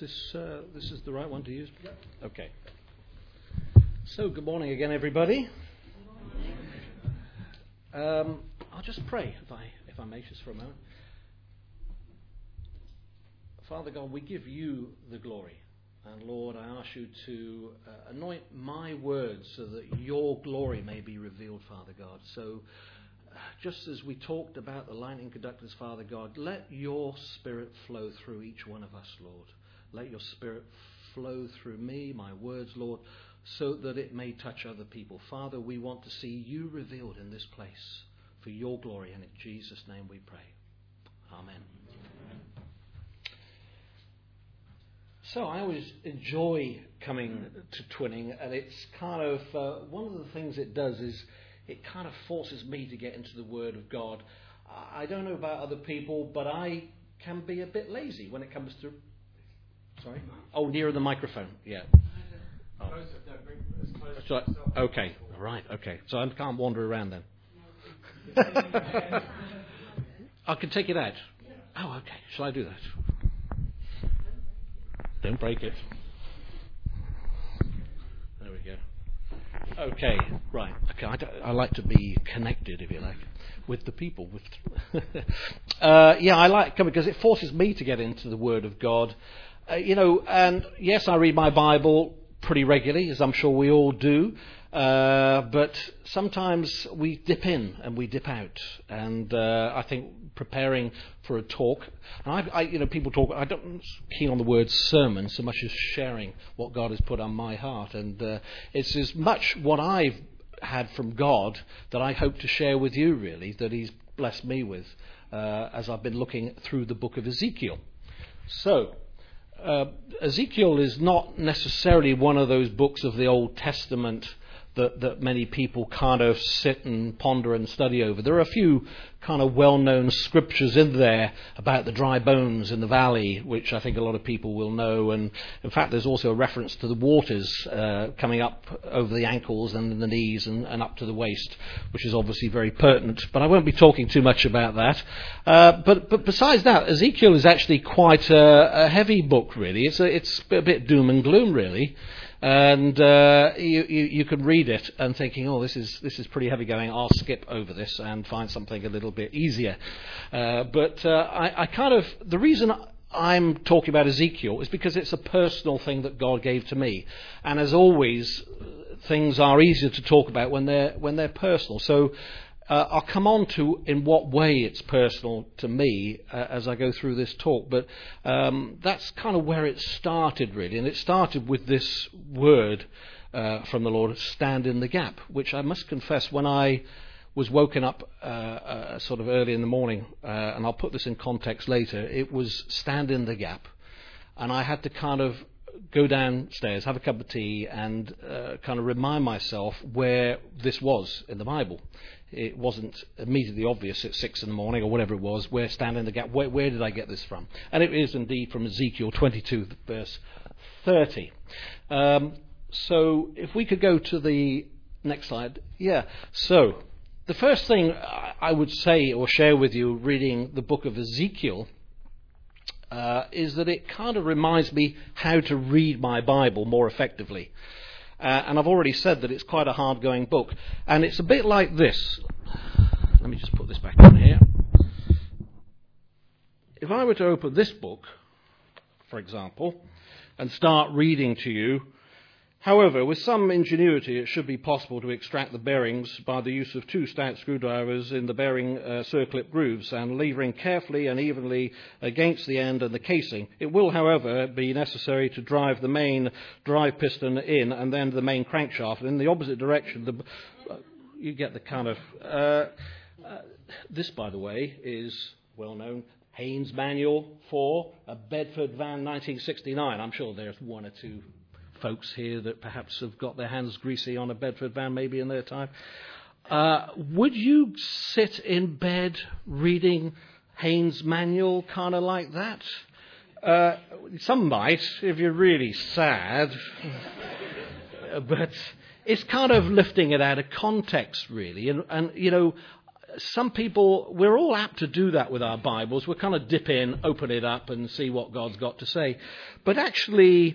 This is the right one to use? Yep. Okay. So, good morning again, everybody. I'll just pray, if I may, just for a moment. Father God, we give you the glory. And Lord, I ask you to anoint my words so that your glory may be revealed, Father God. So, just as we talked about the lightning conductors, Father God, let your Spirit flow through each one of us, Lord. Let your Spirit flow through me, my words, Lord, so that it may touch other people. Father, we want to see you revealed in this place for your glory, and in Jesus' name we pray. Amen. So I always enjoy coming to Twinning, and it's kind of, one of the things it does is it kind of forces me to get into the Word of God. I don't know about other people, but I can be a bit lazy when it comes to... Sorry? Oh, nearer the microphone, yeah. So, okay, right, okay. So I can't wander around then. I can take it out. Oh, okay. Shall I do that? Don't break it. There we go. Okay, right. Okay, I like to be connected, if you like, with the people. I like coming because it forces me to get into the Word of God. And yes, I read my Bible pretty regularly, as I'm sure we all do. But sometimes we dip in and we dip out. And I think preparing for a talk, and people talk. I don't keen on the word sermon so much as sharing what God has put on my heart, and it's as much what I've had from God that I hope to share with you. Really, that He's blessed me with as I've been looking through the book of Ezekiel. So. Ezekiel is not necessarily one of those books of the Old Testament that many people kind of sit and ponder and study over. There are a few kind of well-known scriptures in there about the dry bones in the valley, which I think a lot of people will know. And in fact, there's also a reference to the waters coming up over the ankles and the knees and up to the waist, which is obviously very pertinent. But I won't be talking too much about that. But besides that, Ezekiel is actually quite a heavy book, really. It's a bit doom and gloom, really. And you can read it and thinking, oh, this is pretty heavy going. I'll skip over this and find something a little bit easier. But I kind of, the reason I'm talking about Ezekiel is because it's a personal thing that God gave to me. And as always, things are easier to talk about when they're personal. So I'll come on to in what way it's personal to me as I go through this talk, but that's kind of where it started, really. And it started with this word from the Lord, stand in the gap, which I must confess, when I was woken up sort of early in the morning, and I'll put this in context later, it was stand in the gap. And I had to kind of go downstairs, have a cup of tea, and kind of remind myself where this was in the Bible. It wasn't immediately obvious at 6 a.m. or whatever it was, where stand in the gap, where did I get this from? And it is indeed from Ezekiel 22, verse 30. So if we could go to the next slide. Yeah, so the first thing I would say or share with you reading the book of Ezekiel is that it kind of reminds me how to read my Bible more effectively. And I've already said that it's quite a hard-going book. And it's a bit like this. Let me just put this back on here. If I were to open this book, for example, and start reading to you, however, with some ingenuity, it should be possible to extract the bearings by the use of 2 stout screwdrivers in the bearing circlip grooves and levering carefully and evenly against the end and the casing. It will, however, be necessary to drive the main drive piston in and then the main crankshaft. And in the opposite direction, you get the kind of... this, by the way, is well-known. Haynes Manual for a Bedford van 1969. I'm sure there's one or two folks here that perhaps have got their hands greasy on a Bedford van maybe in their time. Would you sit in bed reading Haynes Manual kind of like that? Some might, if you're really sad. But it's kind of lifting it out of context, really. And some people, we're all apt to do that with our Bibles. We kind of dip in, open it up, and see what God's got to say. But actually,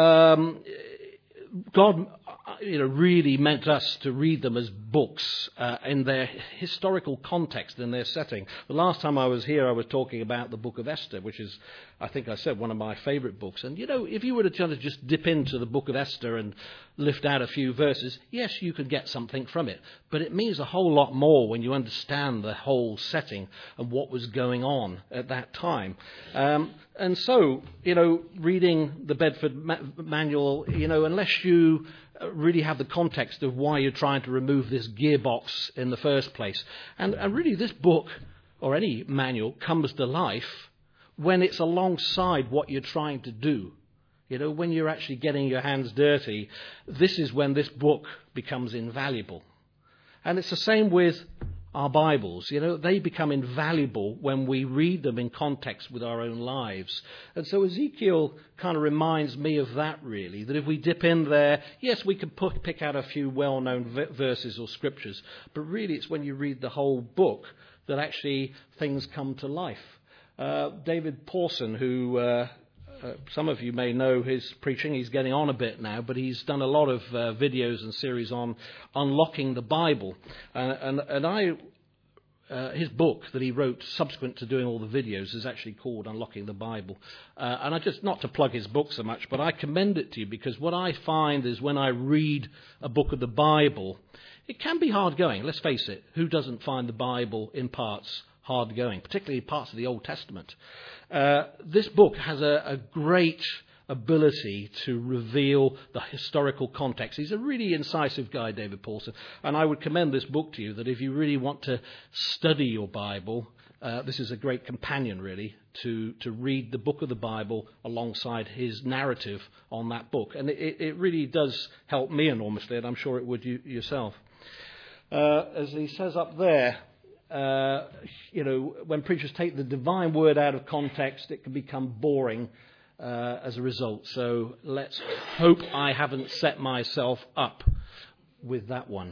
God, really meant us to read them as books in their historical context, in their setting. The last time I was here, I was talking about the book of Esther, which is, I think I said, one of my favourite books. And, if you were to try to just dip into the book of Esther and lift out a few verses, yes, you could get something from it. But it means a whole lot more when you understand the whole setting and what was going on at that time. And so, reading the Bedford Manual, unless you really have the context of why you're trying to remove this gearbox in the first place. And really this book, or any manual, comes to life when it's alongside what you're trying to do. When you're actually getting your hands dirty, this is when this book becomes invaluable. And it's the same with our Bibles. They become invaluable when we read them in context with our own lives. And so Ezekiel kind of reminds me of that, really, that if we dip in there, yes, we can pick out a few well-known verses or scriptures, but really it's when you read the whole book that actually things come to life. David Pawson, who some of you may know his preaching, he's getting on a bit now, but he's done a lot of videos and series on unlocking the Bible. His book that he wrote subsequent to doing all the videos is actually called Unlocking the Bible. And I just, not to plug his book so much, but I commend it to you because what I find is when I read a book of the Bible, it can be hard going. Let's face it, who doesn't find the Bible in parts hard going, particularly parts of the Old Testament? This book has a great ability to reveal the historical context. He's a really incisive guy, David Pawson, and I would commend this book to you, that if you really want to study your Bible, this is a great companion, really, to read the book of the Bible alongside his narrative on that book. And it really does help me enormously, and I'm sure it would you yourself. As he says up there, when preachers take the divine word out of context, it can become boring as a result. So let's hope I haven't set myself up with that one.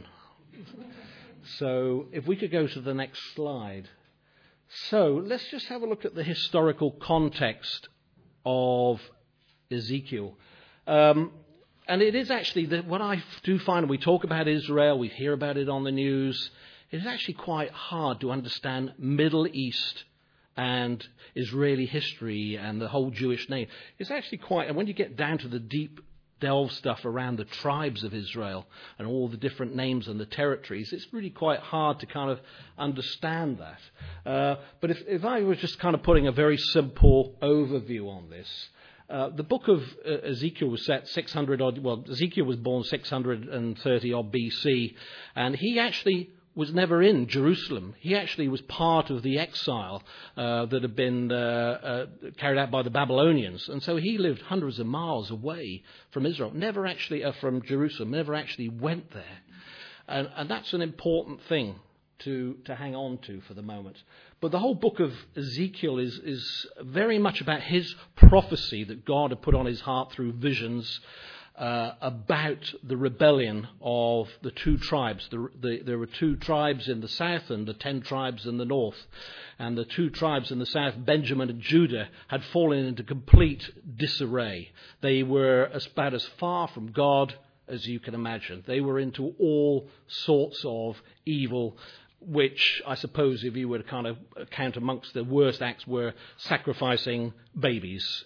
So if we could go to the next slide. So let's just have a look at the historical context of Ezekiel. And it is actually that what I do find when we talk about Israel, we hear about it on the news, it is actually quite hard to understand Middle East and Israeli history and the whole Jewish name. It's actually quite, and when you get down to the deep delve stuff around the tribes of Israel and all the different names and the territories, it's really quite hard to kind of understand that. But if I was just kind of putting a very simple overview on this, the book of Ezekiel was set 600 odd, well, Ezekiel was born 630 odd BC, and he actually was never in Jerusalem. He actually was part of the exile that had been carried out by the Babylonians. And so he lived hundreds of miles away from Israel, never actually from Jerusalem, never actually went there. And that's an important thing to hang on to for the moment. But the whole book of Ezekiel is very much about his prophecy that God had put on his heart through visions about the rebellion of the two tribes. There were two tribes in the south and the 10 tribes in the north. And the two tribes in the south, Benjamin and Judah, had fallen into complete disarray. They were about as far from God as you can imagine. They were into all sorts of evil, which I suppose if you were to kind of count amongst the worst acts were sacrificing babies,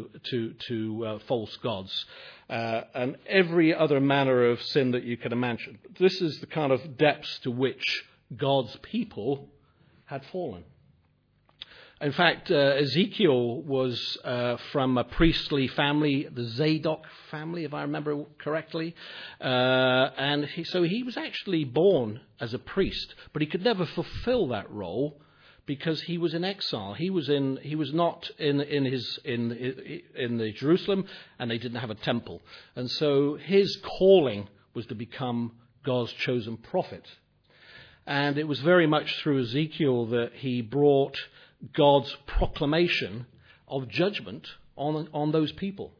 to false gods. And every other manner of sin that you can imagine. This is the kind of depths to which God's people had fallen. In fact, Ezekiel was from a priestly family, the Zadok family, if I remember correctly. And so he was actually born as a priest, but he could never fulfill that role because he was in exile. He was not in the Jerusalem, and they didn't have a temple. And so his calling was to become God's chosen prophet. And it was very much through Ezekiel that he brought God's proclamation of judgment on those people.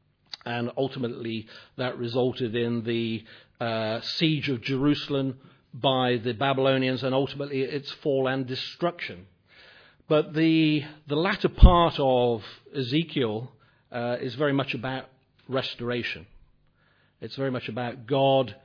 And ultimately that resulted in the siege of Jerusalem by the Babylonians and ultimately its fall and destruction. But the latter part of Ezekiel is very much about restoration. It's very much about God's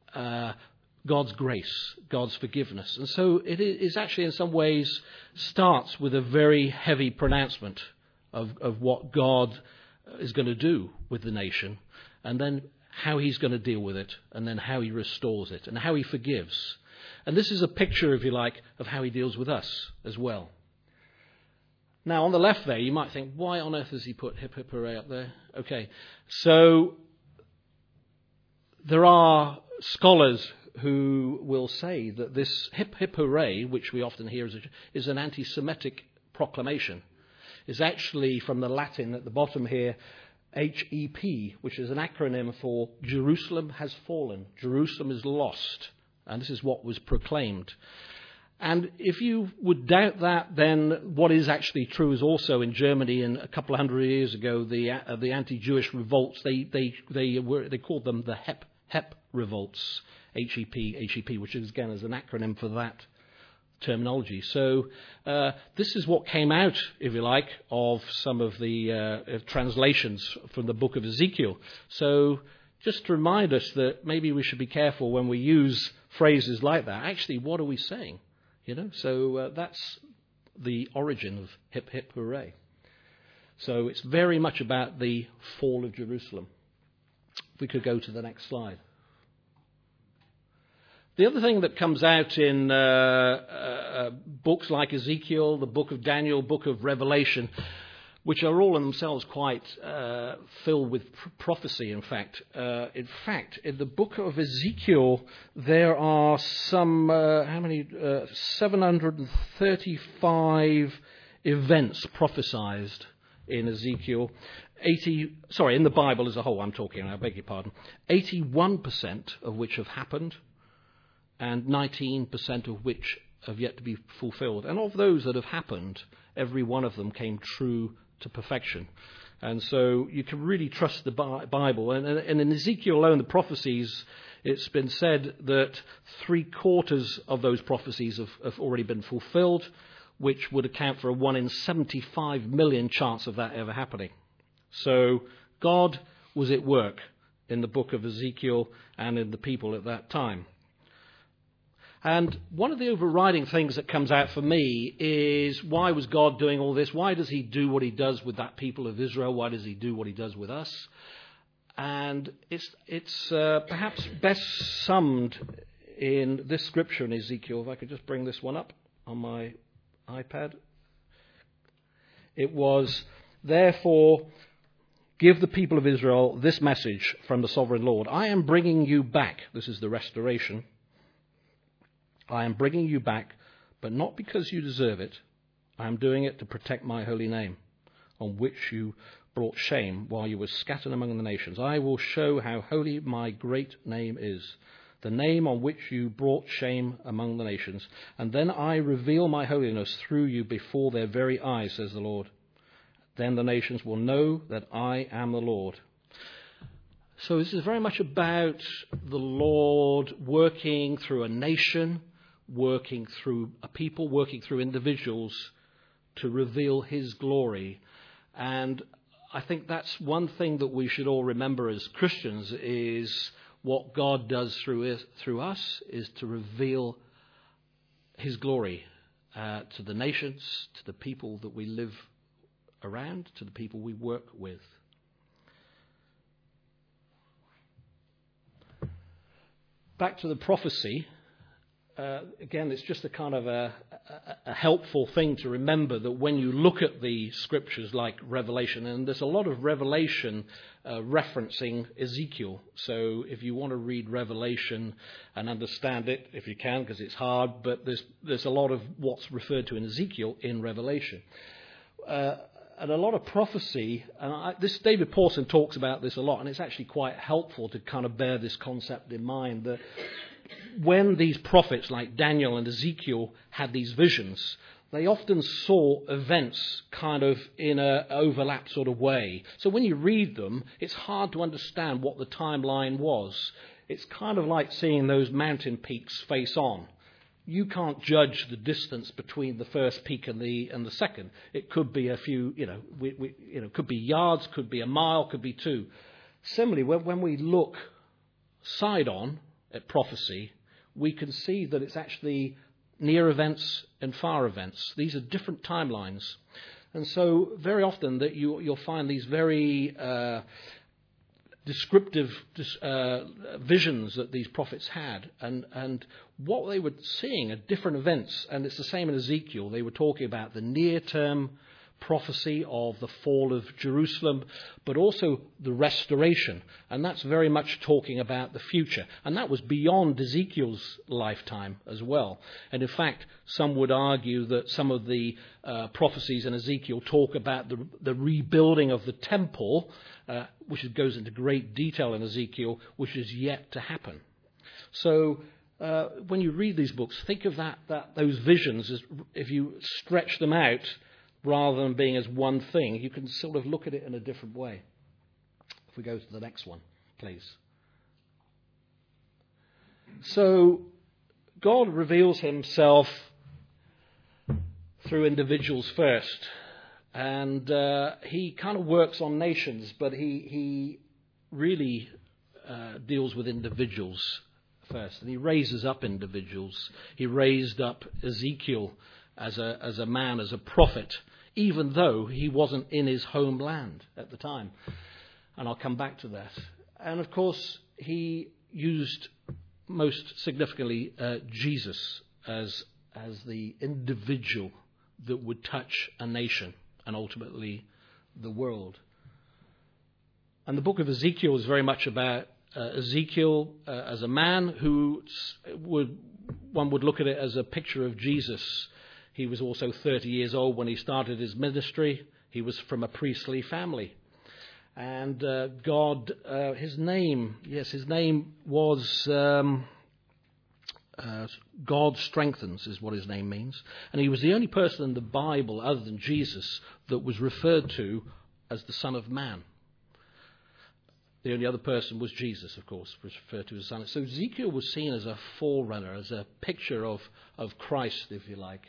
grace, God's forgiveness. And so it is actually in some ways starts with a very heavy pronouncement of what God is going to do with the nation, and then how he's going to deal with it, and then how he restores it, and how he forgives. And this is a picture, if you like, of how he deals with us as well. Now, on the left there, you might think, why on earth has he put hip hip hooray up there? Okay, so there are scholars who will say that this hip hip hooray, which we often hear is an anti-Semitic proclamation, is actually from the Latin at the bottom here, HEP, which is an acronym for Jerusalem has fallen, Jerusalem is lost, and this is what was proclaimed. And if you would doubt that, then what is actually true is also in Germany, in a couple of hundred years ago, the anti-Jewish revolts, they called them the HEP revolts, HEP, which is again is an acronym for that terminology. So this is what came out, if you like, of some of the translations from the book of Ezekiel. So just to remind us that maybe we should be careful when we use phrases like that. Actually, what are we saying? So that's the origin of hip hip hooray. So it's very much about the fall of Jerusalem. If we could go to the next slide. The other thing that comes out in books like Ezekiel, the book of Daniel, book of Revelation, which are all in themselves quite filled with prophecy, in fact. In the book of Ezekiel, there are some, 735 events prophesied in Ezekiel. In the Bible as a whole, I'm talking, I beg your pardon. 81% of which have happened, and 19% of which have yet to be fulfilled. And of those that have happened, every one of them came true to perfection. And so you can really trust the Bible. And in Ezekiel alone, the prophecies, it's been said that 3/4 of those prophecies have already been fulfilled, which would account for a 1 in 75 million chance of that ever happening. So God was at work in the book of Ezekiel and in the people at that time. And one of the overriding things that comes out for me is, why was God doing all this? Why does he do what he does with that people of Israel? Why does he do what he does with us? And it's perhaps best summed in this scripture in Ezekiel. If I could just bring this one up on my iPad. It was, therefore, give the people of Israel this message from the sovereign Lord. I am bringing you back. This is the restoration. I am bringing you back, but not because you deserve it. I am doing it to protect my holy name, on which you brought shame while you were scattered among the nations. I will show how holy my great name is, the name on which you brought shame among the nations. And then I reveal my holiness through you before their very eyes, says the Lord. Then the nations will know that I am the Lord. So this is very much about the Lord working through a nation, working through a people, working through individuals to reveal his glory. And I think that's one thing that we should all remember as Christians, is what God does through us is to reveal his glory to the nations, to the people that we live around, to the people we work with. Back to the prophecy. Again, it's just a kind of a helpful thing to remember that when you look at the scriptures like Revelation, and there's a lot of Revelation referencing Ezekiel. So if you want to read Revelation and understand it, if you can, because it's hard, but there's a lot of what's referred to in Ezekiel in Revelation. And a lot of prophecy, and David Pawson talks about this a lot, and it's actually quite helpful to kind of bear this concept in mind, that when these prophets like Daniel and Ezekiel had these visions, they often saw events kind of in an overlap sort of way. So when you read them, it's hard to understand what the timeline was. it's kind of like seeing those mountain peaks face on. You can't judge the distance between the first peak and the second. It could be a few, could be yards, could be a mile, could be two. Similarly, when we look side on at prophecy, we can see that it's actually near events and far events. These are different timelines. And so very often that you'll find these very descriptive visions that these prophets had, and what they were seeing are different events. And it's the same in Ezekiel. They were talking about the near-term prophecy of the fall of Jerusalem, but also the restoration. And that's very much talking about the future. And that was beyond Ezekiel's lifetime as well. And in fact, some would argue that some of the prophecies in Ezekiel talk about the rebuilding of the temple, which goes into great detail in Ezekiel, which is yet to happen. So when you read these books, think of those visions as if you stretch them out, rather than being as one thing, you can sort of look at it in a different way. If we go to the next one, please. So, God reveals himself through individuals first. And he kind of works on nations, but he really deals with individuals first. And he raises up individuals. He raised up Ezekiel as a man, as a prophet, even though he wasn't in his homeland at the time. And I'll come back to that. And of course, he used most significantly Jesus as the individual that would touch a nation and ultimately the world. And the book of Ezekiel is very much about Ezekiel as a man who one would look at it as a picture of Jesus. He was also 30 years old when he started his ministry. He was from a priestly family. And God, his name was God Strengthens is what his name means. And he was the only person in the Bible other than Jesus that was referred to as the Son of Man. The only other person was Jesus, of course, was referred to as Son. So Ezekiel was seen as a forerunner, as a picture of Christ, if you like.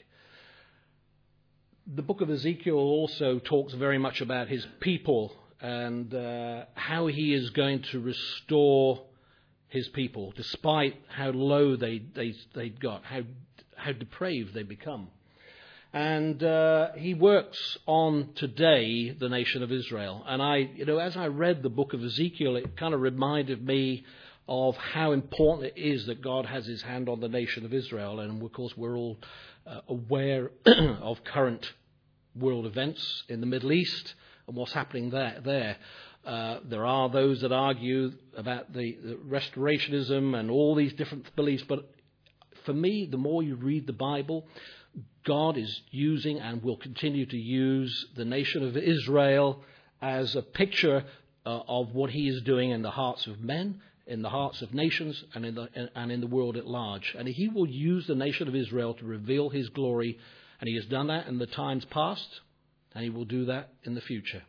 The book of Ezekiel also talks very much about his people and how he is going to restore his people, despite how low they got, how depraved they become. And he works on today the nation of Israel. And as I read the book of Ezekiel, it kind of reminded me of how important it is that God has his hand on the nation of Israel. And of course, we're all aware of current world events in the Middle East and what's happening there. There are those that argue about the restorationism and all these different beliefs. But for me, the more you read the Bible, God is using and will continue to use the nation of Israel as a picture of what he is doing in the hearts of men, in the hearts of nations, and in the world at large. And he will use the nation of Israel to reveal his glory, and he has done that in the times past, and he will do that in the future.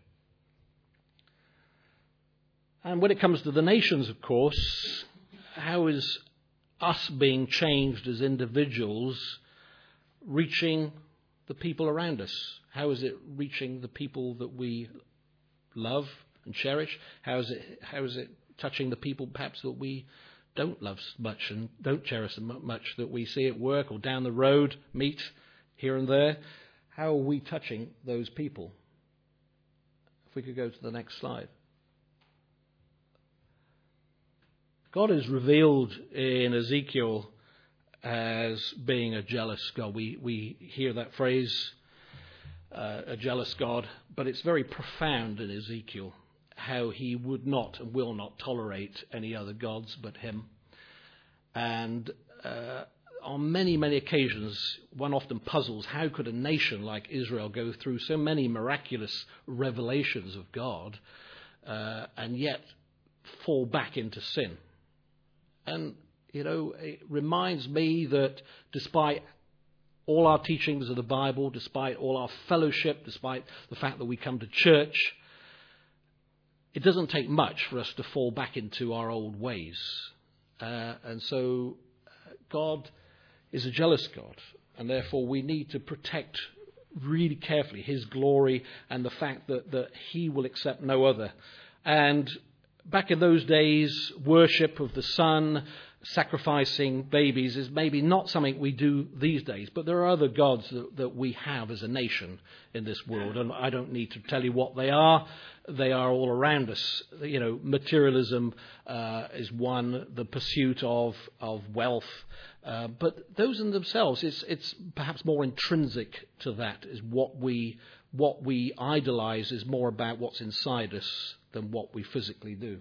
And when it comes to the nations, of course, how is us being changed as individuals reaching the people around us? How is it reaching the people that we love and cherish? How is it touching the people perhaps that we don't love much and don't cherish much, that we see at work or down the road, meet here and there? How are we touching those people? If we could go to the next slide. God is revealed in Ezekiel as being a jealous God. We hear that phrase, a jealous God, but it's very profound in Ezekiel how he would not and will not tolerate any other gods but him. And on many, many occasions, one often puzzles, how could a nation like Israel go through so many miraculous revelations of God and yet fall back into sin? And, it reminds me that despite all our teachings of the Bible, despite all our fellowship, despite the fact that we come to church, it doesn't take much for us to fall back into our old ways. And so God is a jealous God, and therefore we need to protect really carefully his glory and the fact that he will accept no other. And back in those days, worship of the sun, sacrificing babies is maybe not something we do these days, but there are other gods that we have as a nation in this world, and I don't need to tell you what they are. They are all around us. You know, materialism is one, the pursuit of wealth, but those in themselves, it's perhaps more intrinsic to that, is what we idolize is more about what's inside us than what we physically do.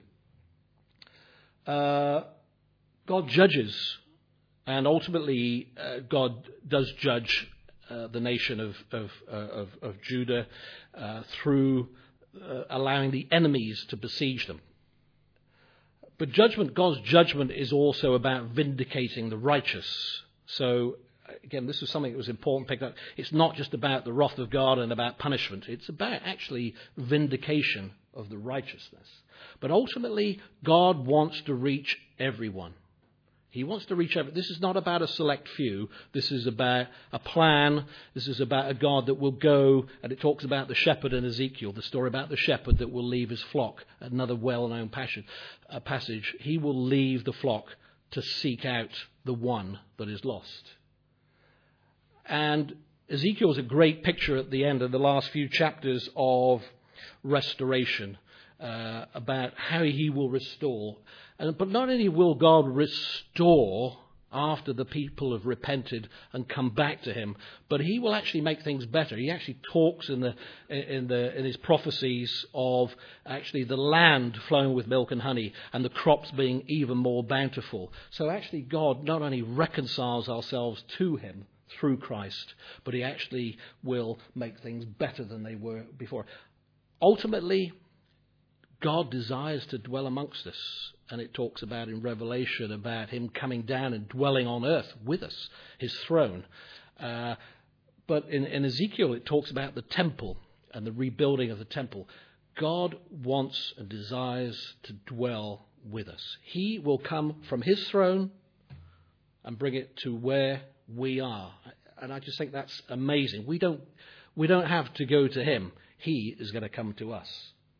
God judges, and ultimately God does judge the nation of Judah through allowing the enemies to besiege them. But God's judgment is also about vindicating the righteous. So again, this is something that was important to pick up. It's not just about the wrath of God and about punishment. It's about actually vindication of the righteousness. But ultimately, God wants to reach everyone. He wants to reach everyone. This is not about a select few. This is about a plan. This is about a God that will go, and it talks about the shepherd in Ezekiel, the story about the shepherd that will leave his flock, another well-known passage. He will leave the flock to seek out the one that is lost. And Ezekiel is a great picture at the end of the last few chapters of restoration, about how he will restore. But not only will God restore after the people have repented and come back to him, but he will actually make things better. He actually talks in his prophecies of actually the land flowing with milk and honey and the crops being even more bountiful. So actually God not only reconciles ourselves to him through Christ, but he actually will make things better than they were before. Ultimately, God desires to dwell amongst us, and it talks about in Revelation about him coming down and dwelling on earth with us, his throne. But in Ezekiel, it talks about the temple and the rebuilding of the temple. God wants and desires to dwell with us. He will come from his throne and bring it to where we are. And I just think that's amazing. We don't have to go to him. He is going to come to us.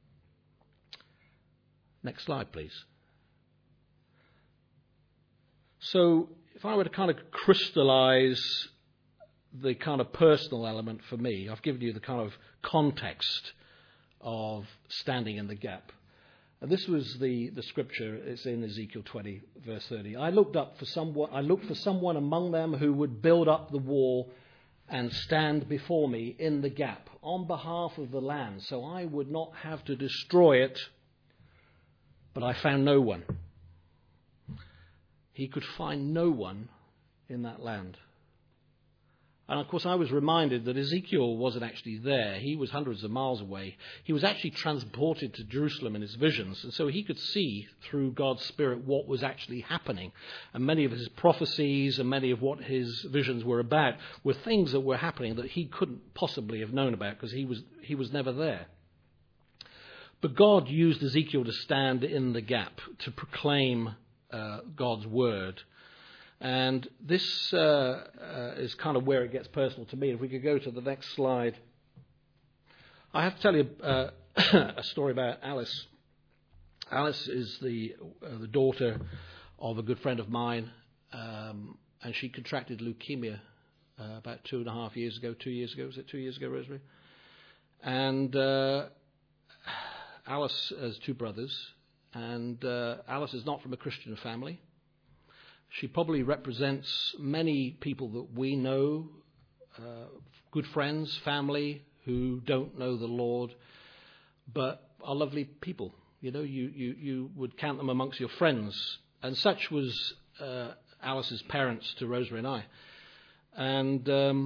Next slide, please. So if I were to kind of crystallize the kind of personal element for me, I've given you the kind of context of standing in the gap. And this was the scripture. It's in Ezekiel 20, verse 30. I looked for someone among them who would build up the wall and stand before me in the gap on behalf of the land, so I would not have to destroy it. But I found no one. He could find no one in that land. And of course I was reminded that Ezekiel wasn't actually there. He was hundreds of miles away. He was actually transported to Jerusalem in his visions, and so he could see through God's Spirit what was actually happening. And many of his prophecies and many of what his visions were about were things that were happening that he couldn't possibly have known about because he was never there. But God used Ezekiel to stand in the gap, to proclaim God's word. And this is kind of where it gets personal to me. If we could go to the next slide. I have to tell you a story about Alice. Alice is the daughter of a good friend of mine, and she contracted leukemia about 2.5 years ago. 2 years ago, was it 2 years ago, Rosemary? And Alice has two brothers, and Alice is not from a Christian family. She probably represents many people that we know, good friends, family, who don't know the Lord, but are lovely people. You know, you would count them amongst your friends. And such was Alice's parents to Rosemary and I. And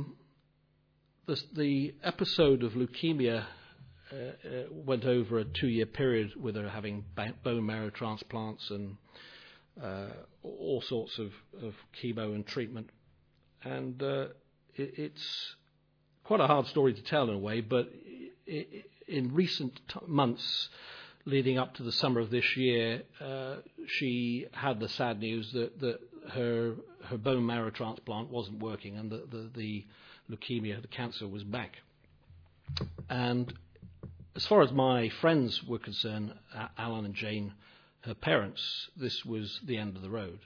the episode of leukemia went over a 2-year period with her having bone marrow transplants and all sorts of chemo and treatment. And it's quite a hard story to tell in a way, but in recent months, leading up to the summer of this year, she had the sad news that her bone marrow transplant wasn't working, and the leukemia, the cancer, was back. And as far as my friends were concerned, Alan and Jane, her parents, this was the end of the road.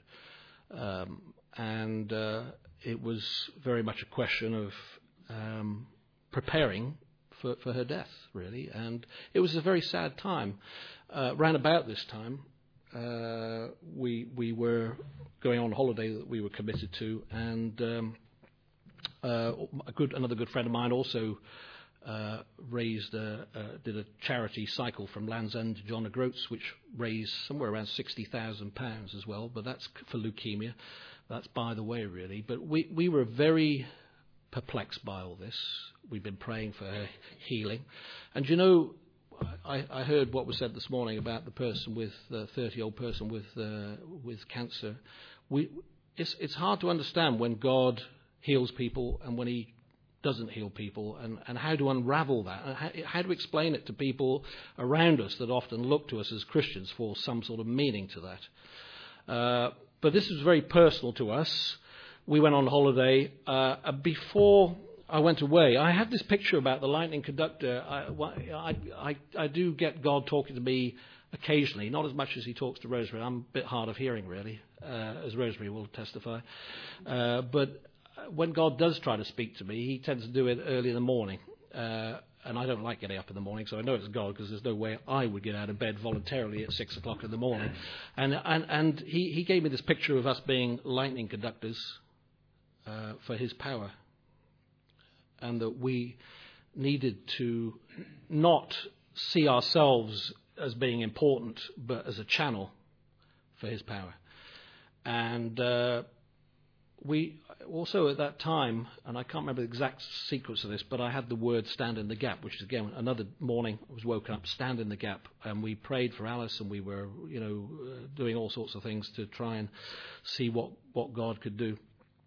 And it was very much a question of preparing for her death, really. And it was a very sad time. Round about this time, we were going on holiday that we were committed to, and another good friend of mine also did a charity cycle from Land's End to John O'Groats, which raised somewhere around £60,000 as well, but that's for leukemia. That's by the way, really. But we were very perplexed by all this. We've been praying for her healing. And you know, I heard what was said this morning about the person with the 30-year-old person with cancer. It's hard to understand when God heals people and when he doesn't heal people, and how to unravel that, and how to explain it to people around us that often look to us as Christians for some sort of meaning to that. But this was very personal to us. We went on holiday. Before I went away, I had this picture about the lightning conductor. I do get God talking to me occasionally, not as much as he talks to Rosemary. I'm a bit hard of hearing, really, as Rosemary will testify. But when God does try to speak to me, he tends to do it early in the morning. And I don't like getting up in the morning, so I know it's God, because there's no way I would get out of bed voluntarily at 6 o'clock in the morning. And he gave me this picture of us being lightning conductors for his power, and that we needed to not see ourselves as being important, but as a channel for his power. And we also at that time, and I can't remember the exact sequence of this, but I had the word stand in the gap, which is again another morning I was woken up, stand in the gap, and we prayed for Alice, and we were doing all sorts of things to try and see what God could do.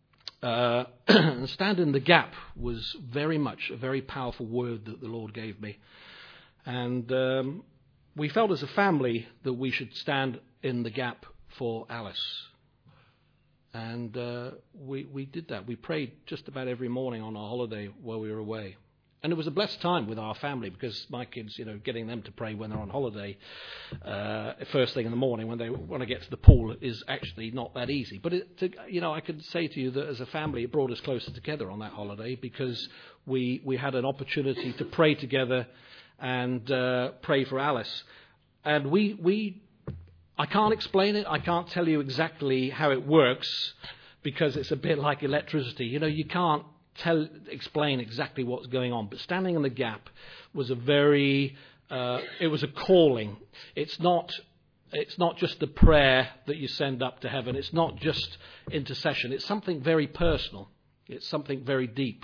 And stand in the gap was very much a very powerful word that the Lord gave me. And we felt as a family that we should stand in the gap for Alice. And we did that. We prayed just about every morning on our holiday while we were away. And it was a blessed time with our family, because my kids, getting them to pray when they're on holiday first thing in the morning when they want to get to the pool is actually not that easy. But I could say to you that as a family, it brought us closer together on that holiday, because we had an opportunity to pray together and pray for Alice. And I can't explain it. I can't tell you exactly how it works, because it's a bit like electricity. You can't explain exactly what's going on. But standing in the gap was it was a calling. It's not just the prayer that you send up to heaven. It's not just intercession. It's something very personal. It's something very deep.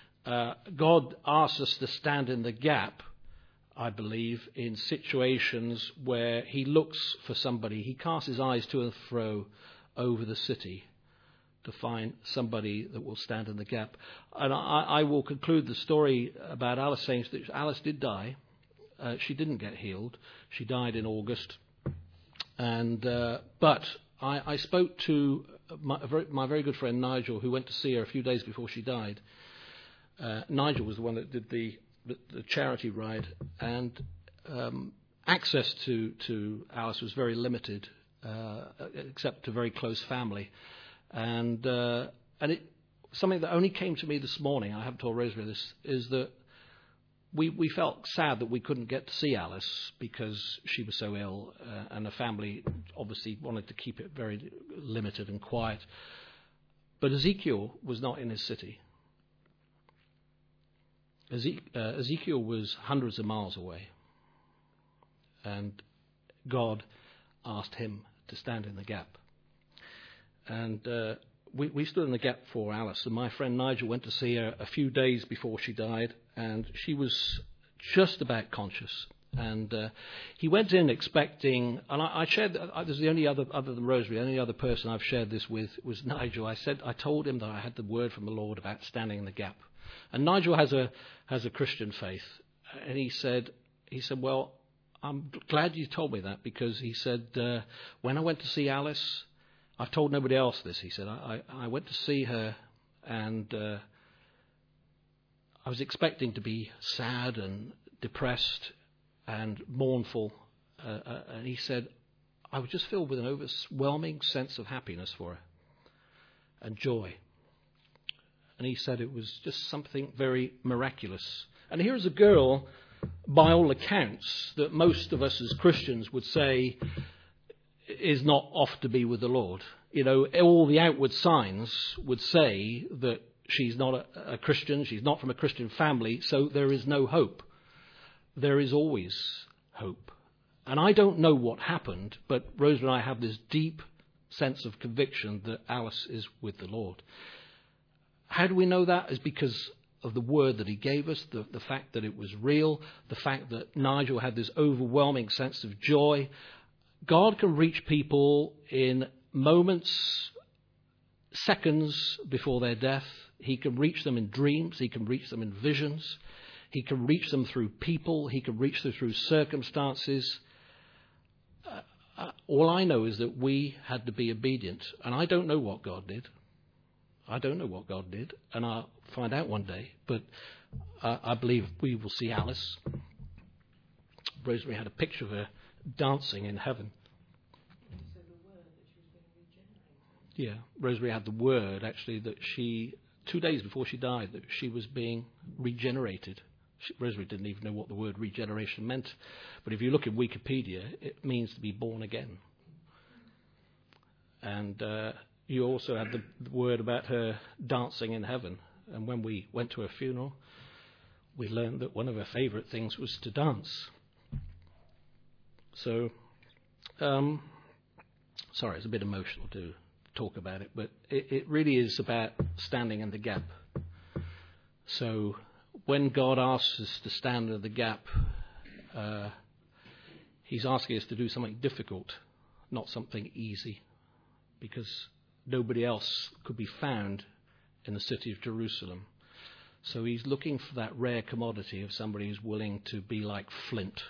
God asks us to stand in the gap, I believe, in situations where he looks for somebody. He casts his eyes to and fro over the city to find somebody that will stand in the gap. And I will conclude the story about Alice, saying that Alice did die. She didn't get healed. She died in August. But I spoke to my very good friend Nigel, who went to see her a few days before she died. Nigel was the one that did the charity ride, and access to Alice was very limited, except to very close family. And something that only came to me this morning, I haven't told Rosemary this, is that we felt sad that we couldn't get to see Alice because she was so ill, and the family obviously wanted to keep it very limited and quiet. But Ezekiel was not in his city. Ezekiel was hundreds of miles away, and God asked him to stand in the gap. And we stood in the gap for Alice, and my friend Nigel went to see her a few days before she died, and she was just about conscious. And he went in expecting, and I shared, there's the only other than Rosemary, the only other person I've shared this with was Nigel. I told him that I had the word from the Lord about standing in the gap. And Nigel has a Christian faith, and he said, well, I'm glad you told me that, because he said, when I went to see Alice, I've told nobody else this, he said, I went to see her and I was expecting to be sad and depressed and mournful. And he said, I was just filled with an overwhelming sense of happiness for her and joy. And he said it was just something very miraculous. And here's a girl, by all accounts, that most of us as Christians would say is not off to be with the Lord. You know, all the outward signs would say that she's not a Christian, she's not from a Christian family, so there is no hope. There is always hope. And I don't know what happened, but Rosa and I have this deep sense of conviction that Alice is with the Lord. How do we know that? Is because of the word that he gave us, the fact that it was real, the fact that Nigel had this overwhelming sense of joy. God can reach people in moments, seconds before their death. He can reach them in dreams. He can reach them in visions. He can reach them through people. He can reach them through circumstances. All I know is that we had to be obedient. And I don't know what God did. I don't know what God did. And I'll find out one day. But I believe we will see Alice. Rosemary had a picture of her dancing in heaven. Yeah, Rosemary had the word, actually, that 2 days before she died, that she was being regenerated. Rosemary didn't even know what the word regeneration meant. But if you look in Wikipedia, it means to be born again. And you also had the word about her dancing in heaven. And when we went to her funeral, we learned that one of her favourite things was to dance. So, sorry, it's a bit emotional to talk about it, but it really is about standing in the gap. So when God asks us to stand in the gap, he's asking us to do something difficult, not something easy, because nobody else could be found in the city of Jerusalem. So he's looking for that rare commodity of somebody who's willing to be like flint.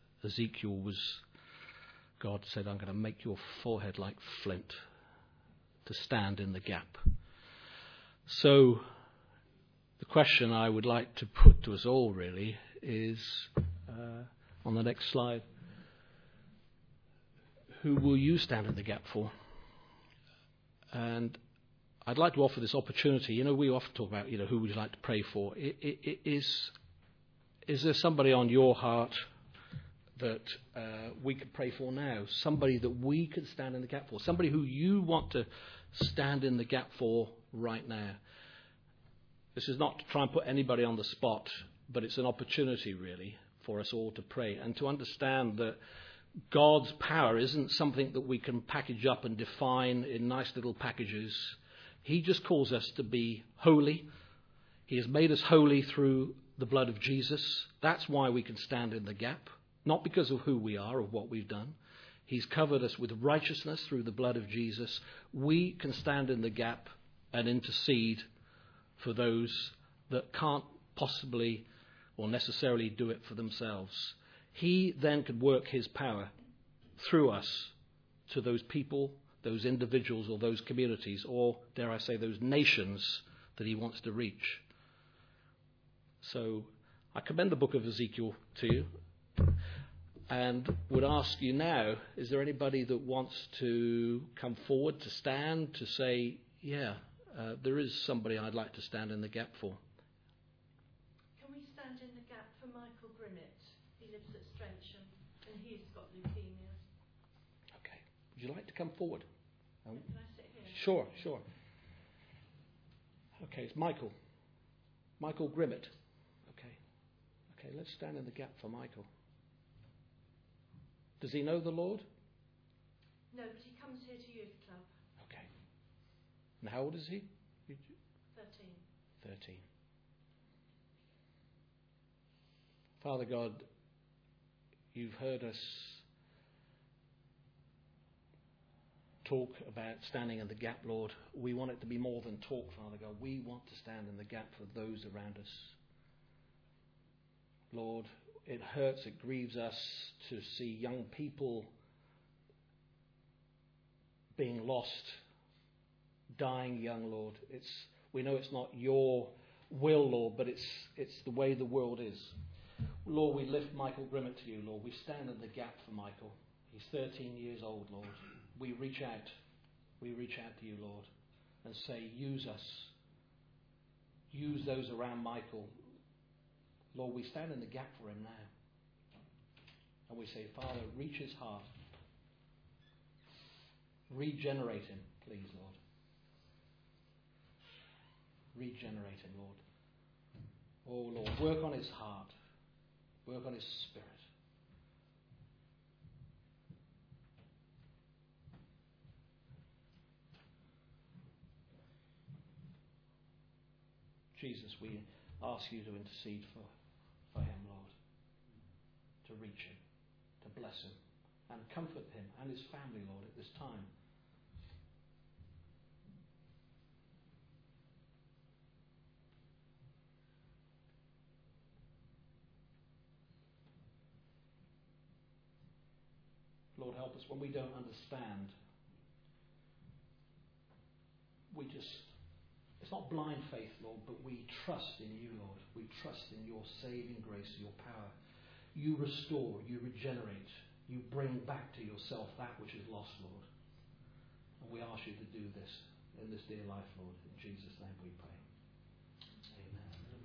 God said, I'm going to make your forehead like flint, to stand in the gap. So the question I would like to put to us all really is, on the next slide, who will you stand in the gap for? And I'd like to offer this opportunity. You know, we often talk about, who would you like to pray for? Is there somebody on your heart that we could pray for now? Somebody that we could stand in the gap for? Somebody who you want to stand in the gap for right now? This is not to try and put anybody on the spot, but it's an opportunity really for us all to pray and to understand that God's power isn't something that we can package up and define in nice little packages. He just calls us to be holy. He has made us holy through the blood of Jesus. That's why we can stand in the gap, not because of who we are or what we've done. He's covered us with righteousness through the blood of Jesus. We can stand in the gap and intercede for those that can't possibly or necessarily do it for themselves. He then can work his power through us to those people, those individuals or those communities, or dare I say those nations that he wants to reach. So I commend the book of Ezekiel to you and would ask you now, is there anybody that wants to come forward, to stand, to say, there is somebody I'd like to stand in the gap for? Can we stand in the gap for Michael Grimmett? He lives at Strensham and he's got leukemia. Okay. Would you like to come forward? Can I sit here? Sure. Okay, it's Michael. Michael Grimmett. Okay, let's stand in the gap for Michael. Does he know the Lord? No, but he comes here to youth club. Okay. And how old is he? 13. Father God, you've heard us talk about standing in the gap, Lord. We want it to be more than talk, Father God. We want to stand in the gap for those around us. Lord, it hurts, it grieves us to see young people being lost, dying young, Lord. We know it's not your will, Lord, but it's the way the world is. Lord, we lift Michael Grimmett to you, Lord. We stand in the gap for Michael. He's 13 years old, Lord. We reach out. We reach out to you, Lord, and say, use us. Use those around Michael. Lord, we stand in the gap for him now. And we say, Father, reach his heart. Regenerate him, please, Lord. Regenerate him, Lord. Oh, Lord, work on his heart. Work on his spirit. Jesus, we ask you to intercede for him, Lord. To reach him, to bless him, and comfort him and his family, Lord, at this time. Lord, help us when we don't understand. It's not blind faith, Lord, but we trust in you, Lord. We trust in your saving grace, your power. You restore, you regenerate, you bring back to yourself that which is lost, Lord. And we ask you to do this in this dear life, Lord. In Jesus' name we pray. Amen.